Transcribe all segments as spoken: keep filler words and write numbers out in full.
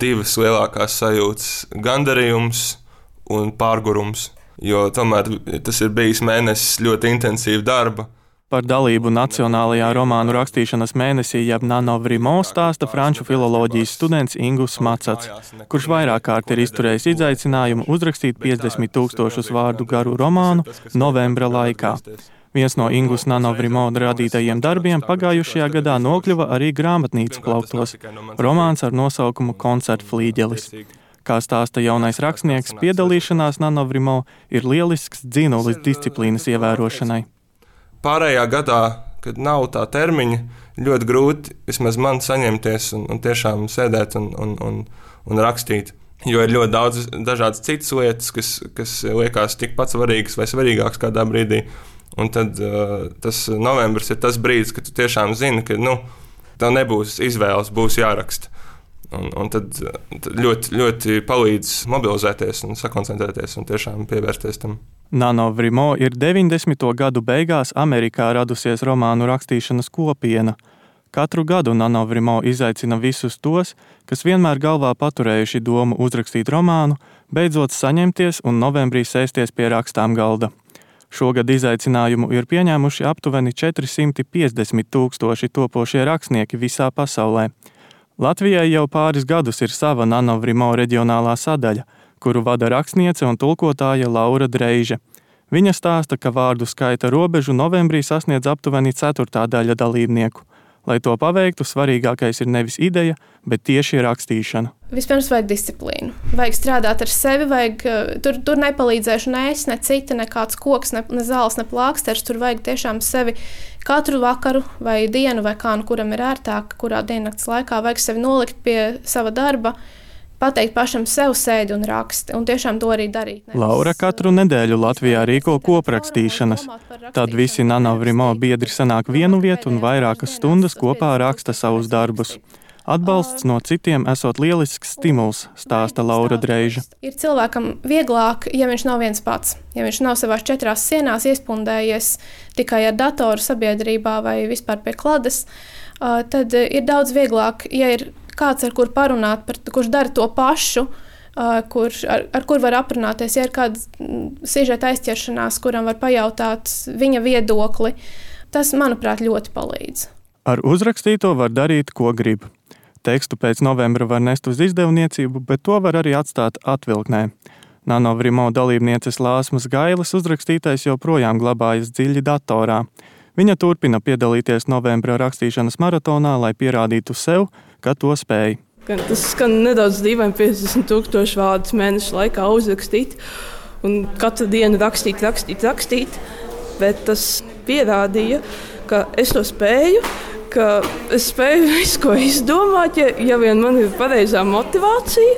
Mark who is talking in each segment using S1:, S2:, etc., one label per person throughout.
S1: divas lielākās sajūtas - gandarījums un pārgurums, jo tomēr tas ir bijis mēnesis ļoti intensīva darba.
S2: Par dalību Nacionālajā romānu rakstīšanas mēnesī jeb Nanovrimo stāsta franču filoloģijas students Ingus Macats, kurš vairāk kārt ir izturējis izaicinājumu uzrakstīt piecdesmit tūkstošus vārdu garu romānu novembra laikā. Viens no Ingus Nanovrimo radītajiem darbiem pagājušajā gadā nokļuva arī grāmatnīcu plauktos – romāns ar nosaukumu Koncertflīģelis. Kā stāsta jaunais rakstnieks, piedalīšanās Nanovrimo ir lielisks dzinulis disciplīnas ievērošanai.
S1: Pārējā gadā, kad nav tā termiņa, ļoti grūti vismaz man saņemties un, un tiešām sēdēt un, un, un, un rakstīt. Jo ir ļoti daudz dažādas citas lietas, kas, kas liekas tikpat svarīgas vai svarīgākas kādā brīdī. Un tad uh, tas novembris ir tas brīdis, kad tu tiešām zini, ka nu, tev nebūs izvēles, būs jāraksta. Un, un tad, tad ļoti, ļoti palīdz mobilizēties un sakoncentrēties un tiešām pievērsties tam.
S2: Nanovrimo ir deviņdesmito gadu beigās Amerikā radusies romānu rakstīšanas kopiena. Katru gadu Nanovrimo izaicina visus tos, kas vienmēr galvā paturējuši domu uzrakstīt romānu, beidzot saņemties un novembrī sēsties pie rakstām galda. Šogad izaicinājumu ir pieņēmuši aptuveni četri simti piecdesmit tūkstoši topošie rakstnieki visā pasaulē. Latvijai jau pāris gadus ir sava Nanovrimo reģionālā sadaļa, kuru vada rakstniece un tulkotāja Laura Dreiže. Viņa stāsta, ka vārdu skaita robežu novembrī sasniedz aptuveni ceturtā daļa dalībnieku. Lai to paveiktu, svarīgākais ir nevis ideja, bet tieši rakstīšana.
S3: Vispirms vajag disciplīnu. Vajag strādāt ar sevi, vajag, tur, tur nepalīdzēšu ne es, ne cita, ne kāds koks, ne, ne zāles, ne plāksters. Tur vajag tiešām sevi katru vakaru vai dienu, vai kā nu kuram ir ērtāk, kurā diennakts laikā vajag sevi nolikt pie sava darba, pateikt pašam sev sēdi un raksti, un tiešām to arī darīt. Nevis...
S2: Laura katru nedēļu Latvijā rīko koprakstīšanas. Tad visi Nanovrimo biedri sanāk vienu vietu un vairākas stundas kopā raksta savus darbus. Atbalsts no citiem esot lielisks stimuls, stāsta Laura Dreiže.
S3: Ir cilvēkam vieglāk, ja viņš nav viens pats. Ja viņš nav savās četrās sienās iespundējies tikai ar datoru sabiedrībā vai vispār pie klades, tad ir daudz vieglāk, ja ir kāds, ar kur parunāt, par, kurš dara to pašu, kur, ar, ar kur var aprunāties, ja ir kāda sižeta aizķeršanās, kuram var pajautāt viņa viedokli. Tas, manuprāt, ļoti palīdz.
S2: Ar uzrakstīto var darīt, ko grib. Tekstu pēc novembra var nest uz izdevniecību, bet to var arī atstāt atvilknē. Nanovrimo dalībnieces Lāsmas Gailes uzrakstītais joprojām glabājas dziļi datorā. Viņa turpina piedalīties novembra rakstīšanas maratonā, lai pierādītu sev, ka to spēj.
S4: Tas skan nedaudz dīvaini piecdesmit tūkstoši vārdus mēnešu laikā uzrakstīt un katru dienu rakstīt, rakstīt, rakstīt, bet tas pierādīja, ka es to spēju, ka es spēju visu, ko izdomāt, ja, ja vien man ir pareizā motivācija,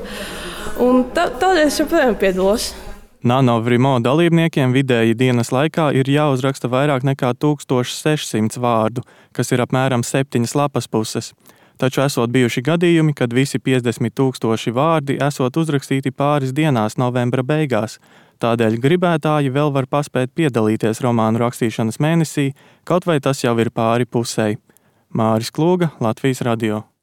S4: un tā, tādēļ es joprojām piedalos.
S2: Nanovrimo dalībniekiem vidēji dienas laikā ir jāuzraksta vairāk nekā tūkstoš sešsimt vārdu, kas ir apmēram septiņas lapas puses. Taču esot bijuši gadījumi, kad visi piecdesmit tūkstoši vārdi esot uzrakstīti pāris dienās novembra beigās. Tādēļ gribētāji vēl var paspēt piedalīties romānu rakstīšanas mēnesī, kaut vai tas jau ir pāri pusei. Māris Klūga, Latvijas radio.